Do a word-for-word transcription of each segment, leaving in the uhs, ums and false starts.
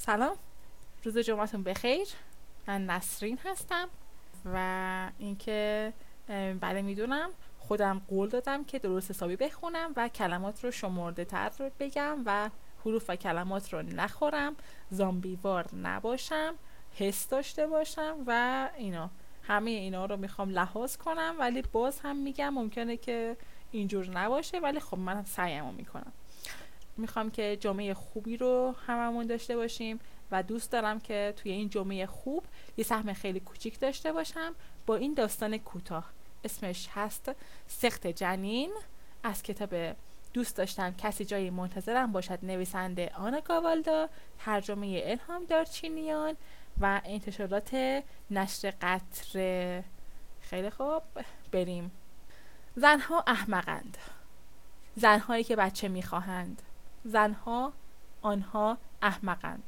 سلام، روز جمعتون بخیر. من نسرین هستم و اینکه بله میدونم خودم قول دادم که درست حسابی بخونم و کلمات رو شمرده تر رو بگم و حروف و کلمات رو نخورم، زامبیوار نباشم، حس داشته باشم و اینا همه اینا رو میخوام لحاظ کنم، ولی باز هم میگم ممکنه که اینجور نباشه، ولی خب من سعیمو میکنم. میخوام که جمعه خوبی رو هممون داشته باشیم و دوست دارم که توی این جمعه خوب یه سهم خیلی کوچیک داشته باشم با این داستان کوتاه. اسمش هست سخت جنین، از کتاب دوست داشتم کسی جای منتظرم باشد، نویسنده آنا گاوالدا، ترجمه الهام دارچینیان و انتشارات نشر قطره. خیلی خوب، بریم. زنها احمقند، زنهایی که بچه میخواهند. زنها، آنها احمقند.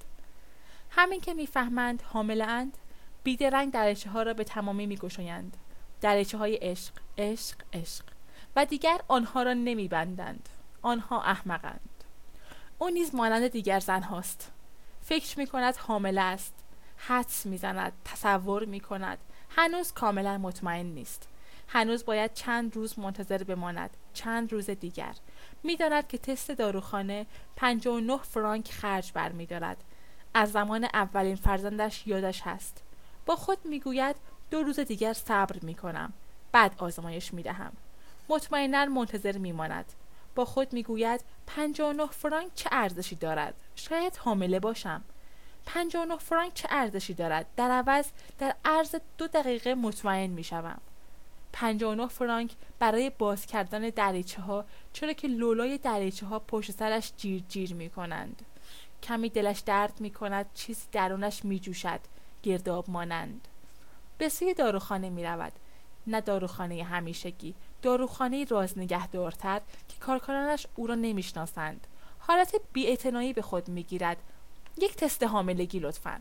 همین که میفهمند حامله اند، بیدرنگ دریچه ها را به تمامی میگشایند. دریچه های عشق، عشق، عشق. و دیگر آنها را نمیبندند. آنها احمقند. او نیز مانند دیگر زن هاست. فکر میکند حامله است. حدس میزند، تصور میکند. هنوز کاملا مطمئن نیست. هنوز باید چند روز منتظر بماند، چند روز دیگر. می‌داند که تست داروخانه پنجاه و نه فرانک خرج برمی‌دارد. از زمان اولین فرزندش یادش هست. با خود می‌گوید دو روز دیگر صبر می‌کنم، بعد آزمایش می‌دهم. مطمئناً منتظر می‌ماند. با خود می‌گوید پنجاه و نه فرانک چه ارزشی دارد؟ شاید حامله باشم. پنجاه و نه فرانک چه ارزشی دارد؟ در عوض در عرض دو دقیقه مطمئن می‌شوم. پنجاه و نه فرانک برای باز کردن دریچه ها، چرا که لولای دریچه ها پشت سرش جیر جیر می کنند. کمی دلش درد می کند، چیزی درونش می جوشد، گرداب مانند. به سوی داروخانه می رود. نه داروخانه همیشگی، داروخانه راز نگهدارتر که کارکنانش او را نمی شناسند. حالت بی‌اعتنایی به خود می گیرد. یک تست حاملگی لطفاً.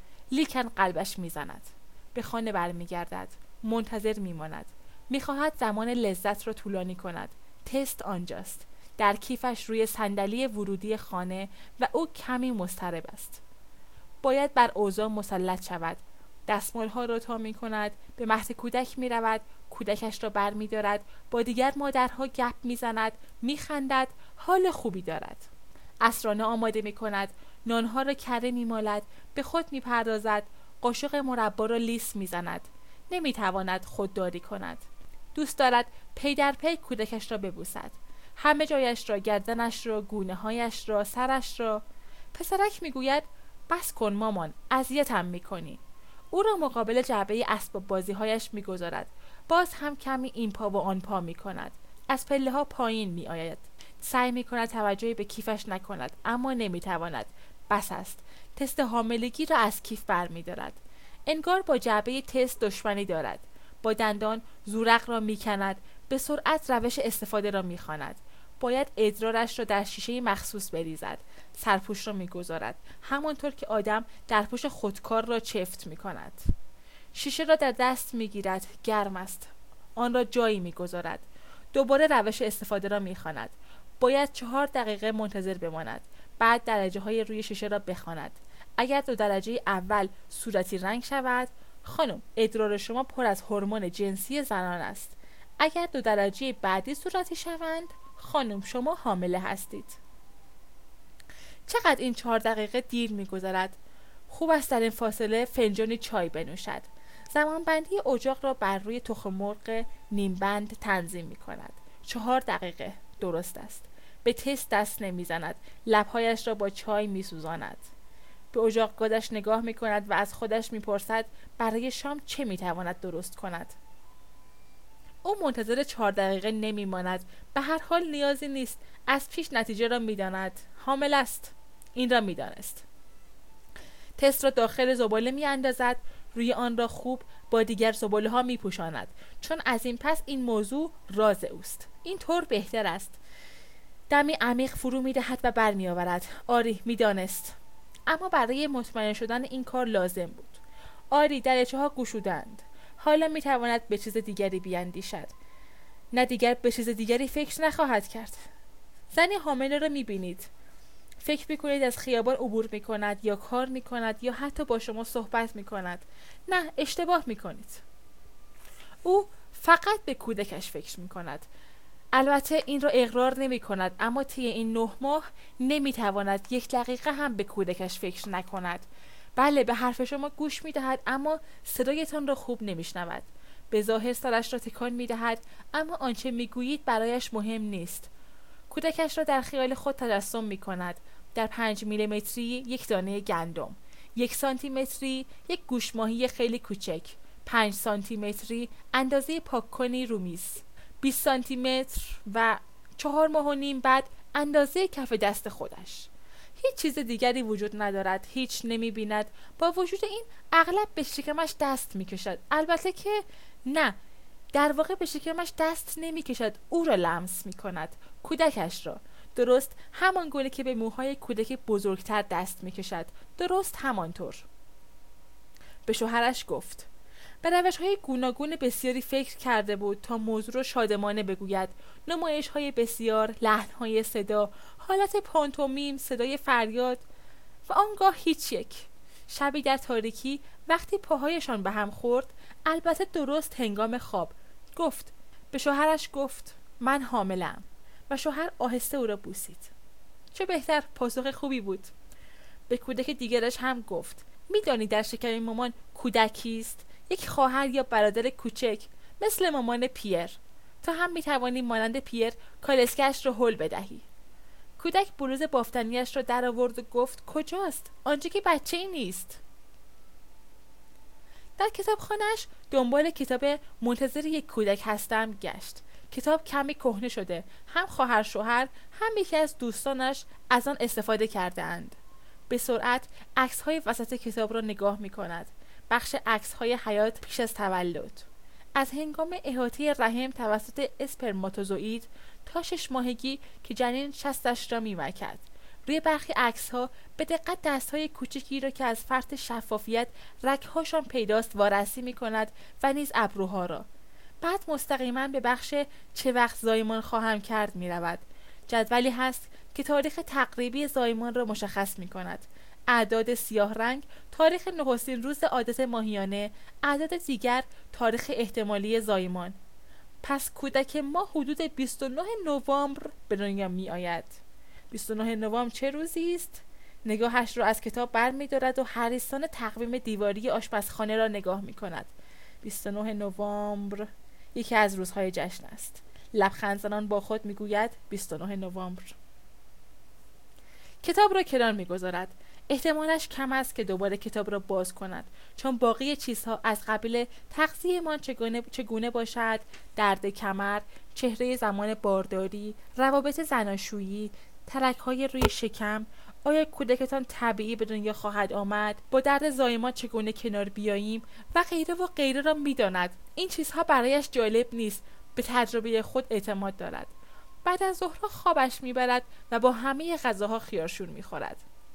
لیکن قلبش می زند. به خانه برمی گردد. منتظر می ماند. می خواهد زمان لذت را طولانی کند. تست آنجاست. در کیفش روی صندلی ورودی خانه و او کمی مضطرب است. باید بر اوضاع مسلط شود. دستمال ها را تا می کند. به مهد کودک می رود. کودکش را بر می دارد. با دیگر مادرها گپ می زند. می خندد. حال خوبی دارد. عصرانه آماده می کند. نانها را کره می مالد. به خود می پردازد. قاشق مربا را لیس می زند. نمی تواند خودداری کند. دوست دارد پی در پی کودکش را ببوسد. همه جایش را، گردنش را، گونه هایش را، سرش را. پسرک می گوید بس کن مامان، اذیتم می کنی. او را مقابل جعبه اسباب بازی هایش می گذارد. باز هم کمی این پا و آن پا می کند. از پله ها پایین می آید. سعی می کند توجهی به کیفش نکند، اما نمی تواند. بس است. تست حاملگی را از کیف بر می دارد. انگار با جعبه تست دشمنی دارد. با دندان زورق را میکند. به سرعت روش استفاده را میخواند. باید ادرارش را در شیشه مخصوص بریزد. سرپوش را میگذارد، همانطور که آدم در پوش خودکار را چفت میکند. شیشه را در دست میگیرد، گرم است. آن را جایی میگذارد. دوباره روش استفاده را میخواند. باید چهار دقیقه منتظر بماند. بعد درجه های روی شیشه را بخواند. اگر دو درجه اول صورتی رنگ شود، خانم ادرار شما پر از هورمون جنسی زنان است. اگر دو درجه بعدی صورتی شوند، خانم شما حامله هستید. چقدر این چهار دقیقه دیر می‌گذرد. خوب است در این فاصله فنجانی چای بنوشد. زمانبندی اجاق را بر روی تخم مرغ نیم بند تنظیم می‌کند. چهار دقیقه درست است. به تست دست نمی‌زند. لب‌هایش را با چای می‌سوزاند. به اجاق گازش نگاه می کند و از خودش می پرسد برای شام چه می تواند درست کند. او منتظر چهار دقیقه نمی ماند. به هر حال نیازی نیست. از پیش نتیجه را می داند. حامل است. این را می دانست. تست را داخل زباله می اندازد. روی آن را خوب با دیگر زباله ها می پوشاند. چون از این پس این موضوع راز اوست. این طور بهتر است. دمی عمیق فرو می دهد و بر می آورد. آری می دانست. اما برای مطمئن شدن این کار لازم بود. آری دریچه ها گشودند. حالا می تواند به چیز دیگری بیاندیشد. نه دیگر به چیز دیگری فکر نخواهد کرد. زنی حامله را می بینید. فکر میکنید از خیابان عبور میکند یا کار میکند یا حتی با شما صحبت میکند. نه، اشتباه میکنید. او فقط به کودکش فکر میکند. البته این را اقرار نمی کند، اما طی این نه ماه نمی تواند یک دقیقه هم به کودکش فکر نکند. بله، به حرف شما گوش می دهد، اما صدایتان را خوب نمی شنود. به ظاهر سرش را تکان می دهد، اما آنچه می گویید برایش مهم نیست. کودکش را در خیال خود تجسم می کند. در پنج میلیمتری یک دانه گندم، یک سانتی متری یک گوش ماهی خیلی کوچک، پنج سانتی متری اندازه پاک‌کنی رو میز، بیست سانتی متر و چهار ماه و نیم بعد اندازه کف دست خودش. هیچ چیز دیگری وجود ندارد، هیچ نمی بیند. با وجود این اغلب به شکمش دست می کشد. البته که نه، در واقع به شکمش دست نمی کشد، او را لمس می کند، کودکش را. درست همان گونه که به موهای کودک بزرگتر دست می کشد. درست همانطور. به شوهرش گفت. به روش‌های گوناگون بسیاری فکر کرده بود تا موضوع را شادمانه بگوید. نمایش‌های بسیار، لحن‌های صدا، حالت پانتومیم، صدای فریاد و آنگاه هیچ یک. شبی در تاریکی وقتی پاهایشان به هم خورد، البته درست هنگام خواب، گفت به شوهرش گفت من حامله‌ام و شوهر آهسته او را بوسید. چه بهتر، پاسخ خوبی بود. به کودک دیگرش هم گفت می‌دانی در شکم مامان کودکی است، یک خواهر یا برادر کوچک مثل مامان پیر. تو هم می‌توانی مانند پیر کالسکه‌اش را هل بدهی. کودک بلوز بافتنیش را در آورد و گفت کجاست؟ آنجا که بچه‌ای نیست. در کتابخانه‌اش دنبال کتاب منتظر یک کودک هستم گشت. کتاب کمی کهنه شده. هم خواهر شوهر هم یکی از دوستانش از آن استفاده کرده اند. به سرعت عکس‌های وسط کتاب را نگاه می‌کند. بخش عکس‌های حیات پیش از تولد. از هنگام احاطه رحم توسط اسپرماتوزوئید تا شش ماهگی که جنین شستش را می‌مکد. روی برخی عکس‌ها به دقت دست‌های کوچکی را که از فرط شفافیت رگ‌هاشان پیداست وارسی می‌کند و نیز ابروها را. بعد مستقیما به بخش چه وقت زایمان خواهم کرد می‌رود. جدولی هست که تاریخ تقریبی زایمان را مشخص می‌کند. اعداد سیاه رنگ، تاریخ نخستین روز عادت ماهیانه، اعداد دیگر، تاریخ احتمالی زایمان. پس کودک ما حدود بیست و نه نوامبر به دنیا می آید. بیست و نه نوامبر چه روزی است؟ نگاهش را از کتاب بر می دارد و حریصانه تقویم دیواری آشپزخانه را نگاه می کند. بیست و نه نوامبر یکی از روزهای جشن است. لبخند زنان با خود می گوید بیست و نه نوامبر. کتاب را کنار می گذارد. احتمالش کم است که دوباره کتاب را باز کند، چون باقی چیزها از قبیل تغذیه‌مان چگونه چگونه باشد، درد کمر، چهره زمان بارداری، روابط زناشویی، ترک‌های روی شکم، آیا کودکتان طبیعی به دنیا خواهد آمد، با درد زایمان چگونه کنار بیاییم و غیره و غیره را می‌داند. این چیزها برایش جالب نیست، به تجربه خود اعتماد دارد. بعد از ظهر خوابش میبرد و با همه غذاها خیارشور می‌خورد.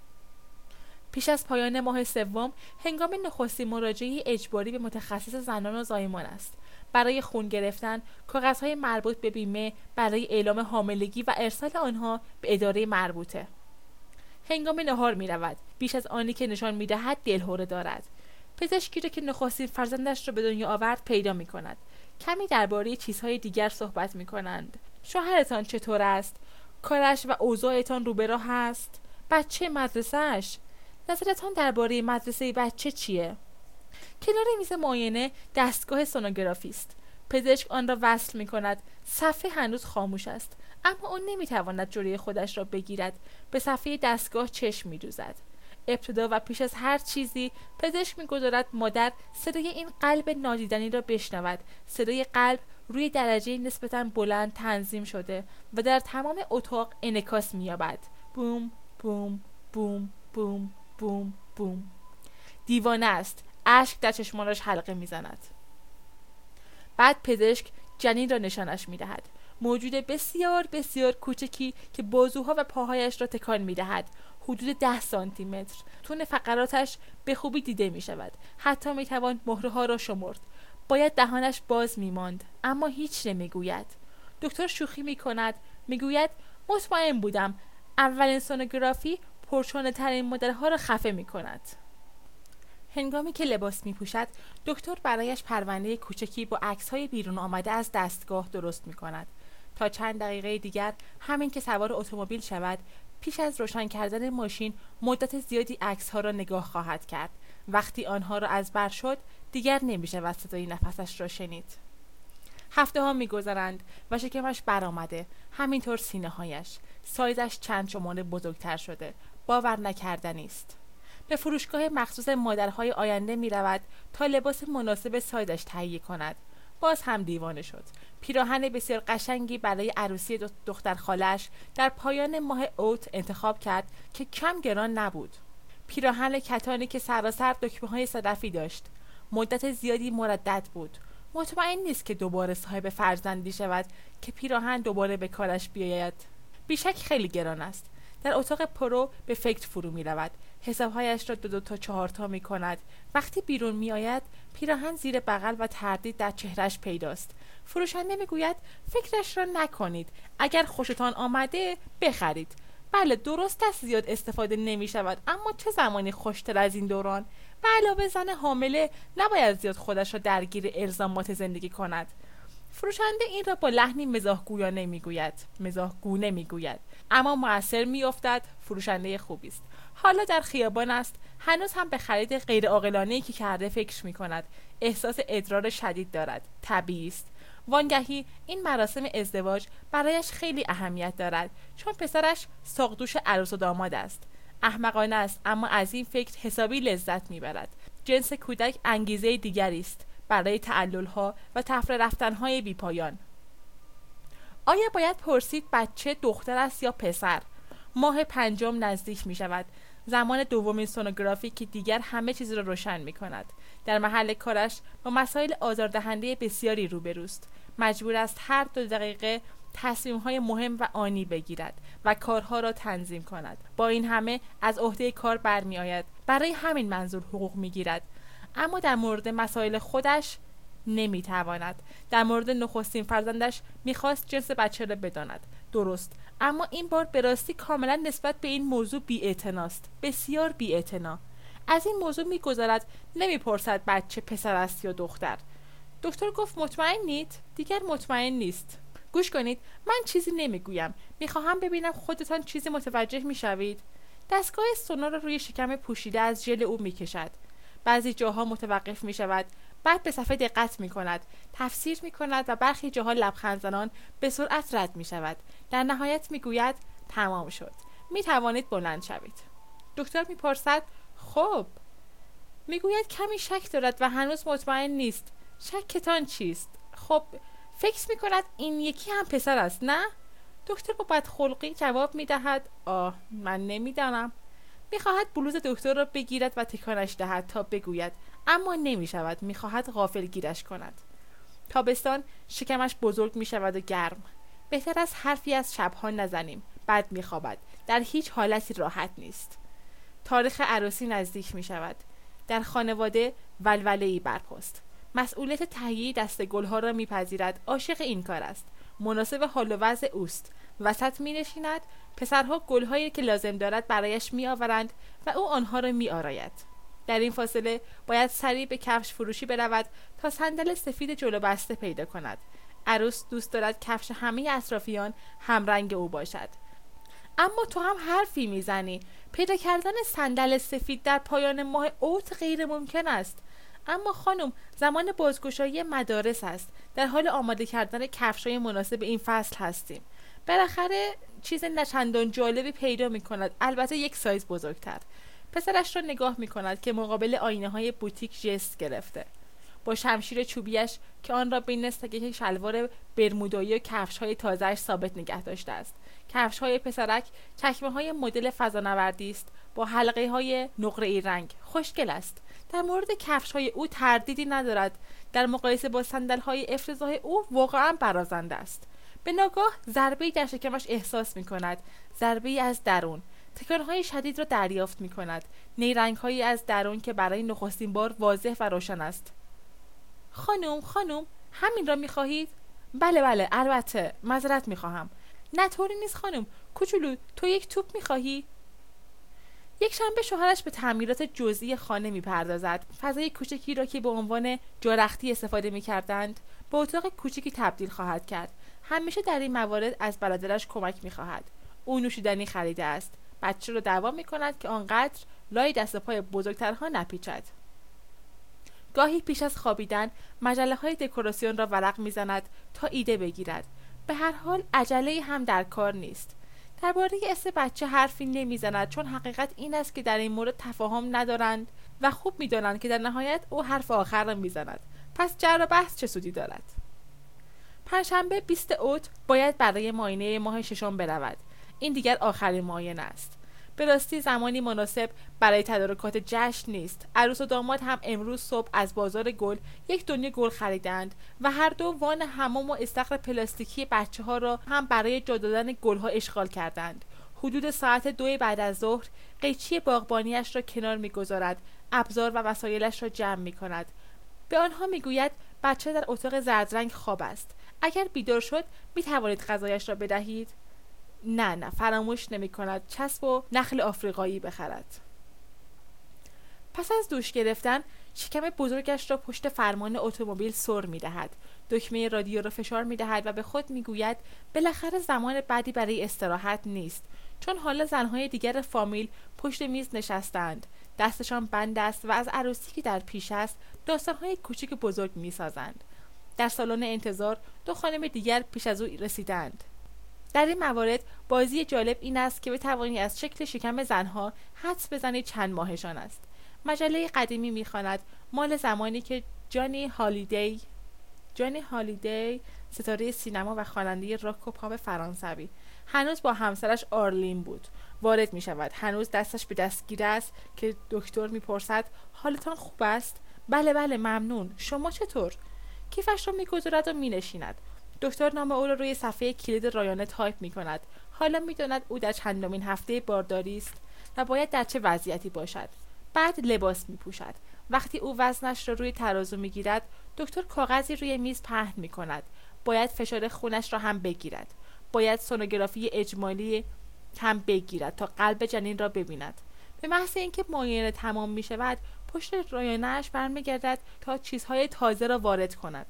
پیش از پایان ماه سوم هنگام نخستین مراجعه اجباری به متخصص زنان و زایمان است. برای خون گرفتن، کاغذهای مربوط به بیمه برای اعلام حاملگی و ارسال آنها به اداره مربوطه. هنگام نهار می رود. بیش از آنی که نشان می دهد دلهره دارد. پزشکی را که نخستین فرزندش را به دنیا آورد پیدا می کند. کمی درباره چیزهای دیگر صحبت می کنند. شوهرتان چطور است؟ کارش و اوضاعتان رو به راه است؟ بچه مدرسه‌اش؟ نظرتان درباره مدرسه بچه چیه؟ کنار میز معاینه دستگاه سونوگرافی است. پزشک آن را وصل می کند. صفحه هنوز خاموش است، اما آن نمی تواند جلوی خودش را بگیرد. به صفحه دستگاه چشم می دوزد. ابتدا و پیش از هر چیزی پزشک می گذارد مادر صدای این قلب نادیدنی را بشنود. صدای قلب روی درجه نسبتاً بلند تنظیم شده و در تمام اتاق انعکاس می یابد. بوم بوم بوم بوم بوم بوم. دیوانه است. اشک در چشمانش حلقه میزند. بعد پزشک جنین را نشانش میدهد. موجود بسیار بسیار کوچکی که بازوها و پاهایش را تکان میدهد. حدود ده سانتی متر. تون فقراتش به خوبی دیده می شود. حتی می توان مهره ها را شمرد. باید دهانش باز می ماند، اما هیچ نمی گوید. دکتر شوخی می کند. می گوید مطمئن بودم اولین سونوگرافی پرچانه ترین مدل ها را خفه می کند. هنگامی که لباس می پوشد، دکتر برایش پرونده کوچکی با عکس های بیرون آمده از دستگاه درست می کند. تا چند دقیقه دیگر همین که سوار اتومبیل شود، پیش از روشن کردن ماشین مدت زیادی عکس ها را نگاه خواهد کرد. وقتی آنها را از بر شد، دیگر نمی شود صدای نفسش را شنید. هفته ها می گذرند و شکمش برآمده، همینطور سینه هایش. سایزش چند شماره بزرگتر شده. باور نکردنی است. به فروشگاه مخصوص مادرهای آینده می رود تا لباس مناسب سایزش تهیه کند. باز هم دیوانه شد. پیراهن بسیار قشنگی برای عروسی دختر خالش در پایان ماه اوت انتخاب کرد که کم گران نبود. پیراهن کتانی که سراسر دکمه های صدفی داشت. مدت زیادی مردد بود. مطمئن نیست که دوباره صاحب فرزندی شود که پیراهن دوباره به کارش بیاید. بیشک خیلی گران است. در اتاق پرو به فکر فرو می رود. حسابهایش را دو دو تا چهار تا می کند. وقتی بیرون می آید، پیراهن زیر بغل و تردید در چهرش پیداست. فروشنده می گوید فکرش را نکنید. اگر خوشتان آمده بخرید. بله درست است زیاد استفاده نمی شود، اما چه زمانی خوشتر از این دوران؟ به علاوه زن حامله نباید زیاد خودش را درگیر الزامات زندگی کند. فروشنده این را با لحنی مزاحگویانه میگوید مزاحگونه میگوید اما مؤثر میافتد. فروشنده خوبی است. حالا در خیابان است. هنوز هم به خرید غیر عاقلانه‌ای که کرده فکر میکند. احساس ادرار شدید دارد. طبیعی است. وانگهی این مراسم ازدواج برایش خیلی اهمیت دارد، چون پسرش ساقدوش عروس و داماد است. احمقانه است، اما از این فکر حسابی لذت میبرد. جنس کودک انگیزه دیگری است برای تعلل‌ها و تفره رفتن‌های بی‌پایان. آیا باید پرسید بچه دختر است یا پسر؟ ماه پنجم نزدیک می شود. زمان دومین سونوگرافی که دیگر همه چیز را روشن می کند. در محل کارش با مسائل آزاردهنده بسیاری روبروست. مجبور است هر دو دقیقه تصمیم‌های مهم و آنی بگیرد و کارها را تنظیم کند. با این همه از عهده کار برمی آید. برای همین منظور حقوق می گیرد. اما در مورد مسائل خودش نمیتواند. در مورد نخستین فرزندش میخواست جنس بچه را بداند. درست، اما این بار به راستی کاملا نسبت به این موضوع بی‌اعتناست. بسیار بی‌اعتنا. از این موضوع میگذرد، نمیپرسد بچه پسر است یا دختر. دکتر گفت مطمئنید؟ دیگر مطمئن نیست. گوش کنید، من چیزی نمیگویم. میخواهم ببینم خودتان چیزی متوجه میشوید. دستگاه سونار را روی شکم پوشیده از ژل او میکشد. بعضی جاها متوقف می شود، بعد به صفحه دقت می کند، تفسیر می کند و برخی جاها لبخند زنان به سرعت رد می شود. در نهایت می گوید تمام شد. می توانید بلند شوید. دکتر می پرسد خب. می گوید کمی شک دارد و هنوز مطمئن نیست. شکتان چیست؟ خب فکر می کند این یکی هم پسر است، نه؟ دکتر با بدخلقی جواب می دهد آه من نمی دانم. می‌خواهد بلوز دکتر را بگیرد و تکانش دهد تا بگوید، اما نمی‌شود. می‌خواهد غافلگیرش کند. تابستان شکمش بزرگ می‌شود و گرم. بهتر از حرفی از شب‌ها نزنیم. بد می‌خوابد. در هیچ حالتی راحت نیست. تاریخ عروسی نزدیک می‌شود. در خانواده ولوله‌ای برپاست. مسئولیت تهیه دسته گل‌ها را می‌پذیرد. عاشق این کار است. مناسب حال و وضع اوست. وسط می‌نشیند. پسرها گل‌هایی که لازم دارد برایش می‌آورند و او آنها را می‌آراید. در این فاصله باید سریع به کفش فروشی برود تا صندل سفید جلو بسته پیدا کند. عروس دوست دارد کفش همه اطرافیان همرنگ او باشد. اما تو هم حرفی میزنی. پیدا کردن صندل سفید در پایان ماه اوت غیر ممکن است. اما خانم، زمان بازگشایی مدارس است. در حال آماده کردن کفش‌های مناسب این فصل هستیم. بالاخره چیز نچندان جالبی پیدا می کند، البته یک سایز بزرگتر. پسرش را نگاه می کند که مقابل آینه های بوتیک جست گرفته. با شمشیر چوبیش که آن را بین سگک شلوار برمودایی و کفش های تازهش ثابت نگه داشته است. کفش های پسرک چکمه های مدل فضانوردی است با حلقه های نقره‌ای رنگ. خوشگل است. در مورد کفش های او تردیدی ندارد. در مقایسه با صندل های افتضاح او واقعا برازنده است. به ناگاه ضربه‌ای در شکمش احساس می کند. ضربه‌ای از درون. تکان‌های شدید را دریافت می کند. نیرنگ‌هایی از درون که برای نخستین بار واضح و روشن است. خانم، خانم، همین را می خواهید؟ بله بله، البته. معذرت می خواهم. نه طوری نیست خانم. کوچولو تو یک توپ میخواهی؟ یک شنبه شوهرش به تعمیرات جزئی خانه میپردازد. فضای کوچکی را که به عنوان جارختی استفاده میکردند به اتاق کوچکی تبدیل خواهد کرد. همیشه در این موارد از برادرش کمک میخواهد. او نوشیدنی خریده است. بچه را دعوا میکند که آنقدر لای دست و پای بزرگترها نپیچد. گاهی پیش از خوابیدن مجله های دکوراسیون را ورق میزند تا ایده بگیرد. به هر حال عجله هم در کار نیست. درباره اسم بچه حرفی نمیزند چون حقیقت این است که در این مورد تفاهم ندارند و خوب میدانند که در نهایت او حرف آخر را میزند. پس جر و بحث چه سودی دارد؟ پنجشنبه بیست اوت باید برای معاینه ماه ششم برود. این دیگر آخرین معاینه است. به راستی زمانی مناسب برای تدارکات جشن نیست. عروس و داماد هم امروز صبح از بازار گل یک دنیا گل خریدند و هر دو وان حمام و استخر پلاستیکی بچه ها را هم برای جا دادن گل ها اشغال کردند. حدود ساعت دو بعد از ظهر قیچی باغبانیش را کنار میگذارد، ابزار و وسایلش را جمع می کند. به آنها میگوید بچه در اتاق زردرنگ خواب است. اگر بیدار شد می توانید غذایش را بدهید؟ نه نه فراموش نمی کند چسب و نخل آفریقایی بخرد. پس از دوش گرفتن شکم بزرگش را پشت فرمان اتومبیل سر می دهد. دکمه رادیو را فشار می دهد و به خود می گوید بالاخره زمان بعدی برای استراحت نیست، چون حالا زنهای دیگر فامیل پشت میز نشستند، دستشان بند است و از عروسی که در پیش است داستانهای کوچک بزرگ می سازند. در سالن انتظار دو خانم دیگر پیش از او رسیدند. در این موارد بازی جالب این است که بتوانی از شکل شکم زنها حدس بزنی چند ماهشان است. مجله قدیمی می‌خواند مال زمانی که جانی هالیدی جانی هالیدی ستاره سینما و خواننده راک و پاپ فرانسوی هنوز با همسرش آرلین بود. وارد می‌شود. هنوز دستش به دستگیر است که دکتر می‌پرسد حالتان خوب است؟ بله بله ممنون. شما چطور؟ کیفش را می‌گذارد و می‌نشیند. دکتر نام او را روی صفحه کلید رایانه تایپ می کند. حالا می داند او در چندمین هفته بارداری است و باید در چه وضعیتی باشد. بعد لباس می پوشد. وقتی او وزنش را روی ترازو می گیرد، دکتر کاغذی روی میز پهن می کند. باید فشار خونش را هم بگیرد. باید سونوگرافی اجمالی هم بگیرد تا قلب جنین را ببیند. به محض اینکه معاینه تمام می شود، پشت رایانه‌اش برمیگردد تا چیزهای تازه را وارد کند.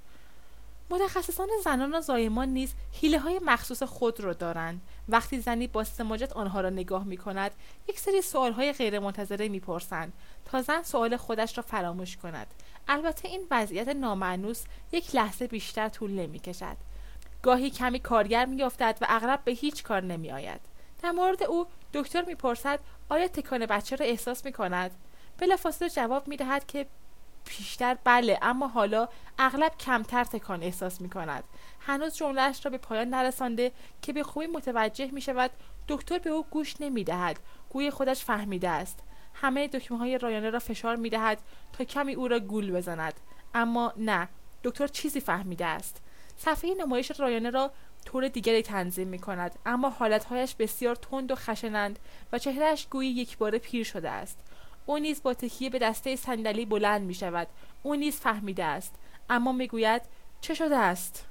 متخصصان زنان و زایمان نیز حیله‌های مخصوص خود را دارند. وقتی زنی با سماجت آنها را نگاه می‌کند، یک سری سوال‌های غیرمنتظره می‌پرسند تا زن سوال خودش را فراموش کند. البته این وضعیت نامأنوس یک لحظه بیشتر طول نمی‌کشد. گاهی کمی کارگر می‌افتد و اغلب به هیچ کار نمی‌آید. در مورد او دکتر می‌پرسد آیا تکان بچه را احساس می‌کند؟ بلافاصله جواب می‌دهد که پیشتر بله، اما حالا اغلب کمتر تکان احساس می کند. هنوز جمله‌اش را به پایان نرسانده که به خوبی متوجه می شود دکتر به او گوش نمی دهد. گوی خودش فهمیده است. همه دکمه های رایانه را فشار می دهد تا کمی او را گول بزند. اما نه، دکتر چیزی فهمیده است. صفحه نمایش رایانه را طور دیگری تنظیم می کند، اما حالتهایش بسیار تند و خشنند و چهرهش گویی یک باره پیر شده است. او نیز با تکیه به دسته صندلی بلند می شود. او نیز فهمیده است، اما می گوید چه شده است؟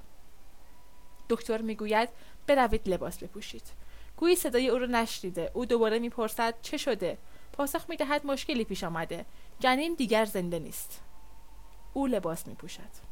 دکتر می گوید بروید لباس بپوشید. گویی صدای او را نشنیده. او دوباره می پرسد چه شده؟ پاسخ می دهد مشکلی پیش آمده. جنین دیگر زنده نیست. او لباس می پوشد.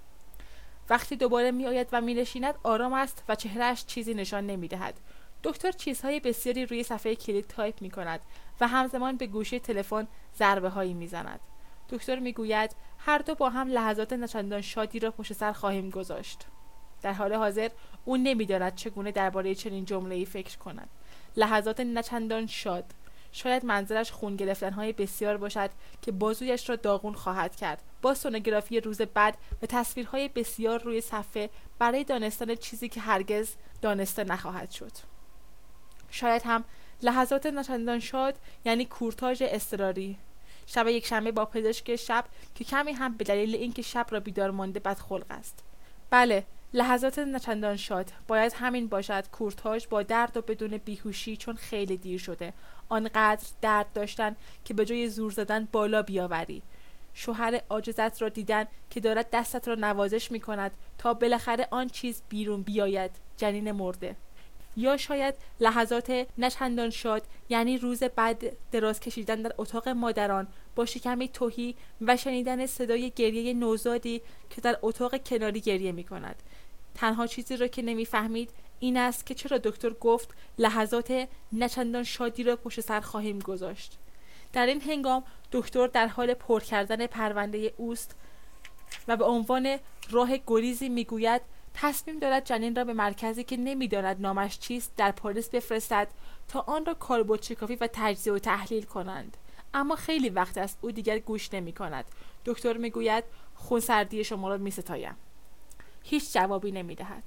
وقتی دوباره می آید و می نشیند آرام است و چهرهش چیزی نشان نمی دهد. دکتر چیزهای بسیاری روی صفحه کلید تایپ می کند و همزمان به گوشی تلفن ضربه هایی می زند. دکتر می گوید هر دو با هم لحظات نچندان شادی را پشت سر خواهیم گذاشت. در حال حاضر او نمی داند چگونه درباره چنین جمله‌ای فکر کند. لحظات نچندان شاد. شاید منظرش خون گرفتن‌های بسیار باشد که بازویش را داغون خواهد کرد. با سونوگرافی روز بعد و تصویرهای بسیار روی صفحه برای دانستن چیزی که هرگز دانسته نخواهد شد. شاید هم لحظات نچندان شاد یعنی کورتاژ اضطراری. شب یک شنبه با پزشک شب که کمی هم به دلیل اینکه شب را بیدار مانده بدخلق است. بله، لحظات نچندان شاد باید همین باشد. کورتاژ با درد و بدون بیهوشی چون خیلی دیر شده. آنقدر درد داشتن که به جای زور زدن بالا بیاوری. شوهر عاجزت را دیدن که دارد دستت را نوازش می کند تا بالاخره آن چیز بیرون بیاید. جنین مرده. یا شاید لحظات نچندان شاد، یعنی روز بعد دراز کشیدن در اتاق مادران با شکمی تهی و شنیدن صدای گریه نوزادی که در اتاق کناری گریه می کند. تنها چیزی را که نمیفهمید این است که چرا دکتر گفت لحظات نچندان شادی را پشت سر خواهیم گذاشت. در این هنگام دکتر در حال پر کردن پرونده اوست و به عنوان راه گریزی میگوید تصمیم دارد جنین را به مرکزی که نمیداند نامش چیست در پاریس بفرستد تا آن را کالبد شکافی و تجزیه و تحلیل کنند. اما خیلی وقت است او دیگر گوش نمی کند. دکتر میگوید خونسردی شما را می ستایم. هیچ جوابی نمی دهد.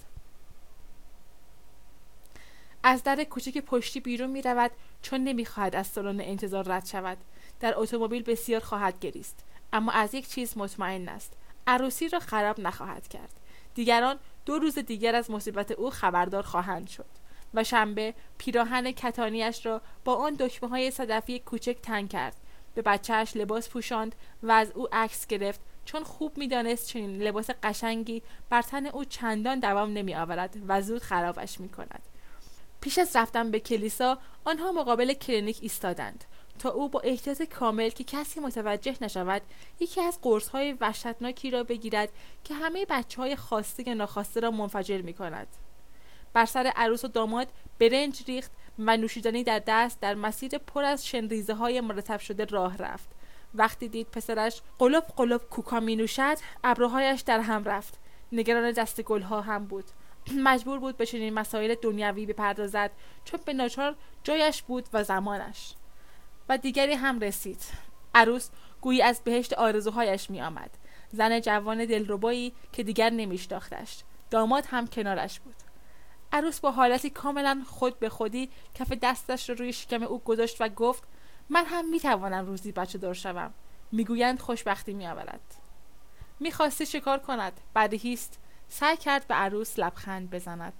از در کوچک پشتی بیرون می رود چون نمی خواهد از سالن انتظار رد شود. در اتومبیل بسیار خواهد گریست، اما از یک چیز مطمئن است: عروسی را خراب نخواهد کرد. دیگران دو روز دیگر از مصیبت او خبردار خواهند شد و شنبه پیراهن کتانیش را با آن دکمه های صدفی کوچک تنگ کرد، به بچهش لباس پوشاند و از او عکس گرفت، چون خوب می‌دانست چنین لباس قشنگی بر تن او چندان دوام نمی آورد و زود خرابش می کند. پیش از رفتن به کلیسا آنها مقابل کلینیک ایستادند تا او با احتیاط کامل که کسی متوجه نشود یکی از قرص‌های وحشتناکی را بگیرد که همه بچه‌های خواسته یا ناخواسته را منفجر می‌کند. بر سر عروس و داماد برنج ریخت و نوشیدنی در دست در مسیر پر از شنریزه‌های مرتب شده راه رفت. وقتی دید پسرش قلب قلب کوکا می‌نوشد، ابروهایش در هم رفت. نگران دست گل‌ها هم بود. مجبور بود به چنین مسائل دنیوی بپردازد چون به ناچار جایش بود و زمانش. و دیگری هم رسید. عروس گویی از بهشت آرزوهایش می آمد. زن جوان دلربایی که دیگر نمیشناختش. داماد هم کنارش بود. عروس با حالتی کاملا خود به خودی کف دستش را روی شکم او گذاشت و گفت: من هم می توانم روزی بچه دار شوم. میگویند خوشبختی می آورد. می خواستی شکار کند، بدیهی است. سعی کرد به عروس لبخند بزند.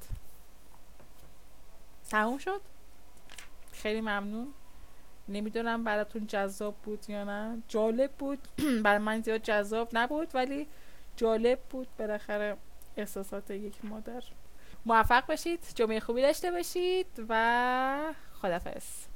تموم شد. خیلی ممنون. نمیدونم براتون جذاب بود یا نه. جالب بود. برای من زیاد جذاب نبود ولی جالب بود. بالاخره احساسات یک مادر. موفق باشید، جمعه خوبی داشته باشید و خداحافظ.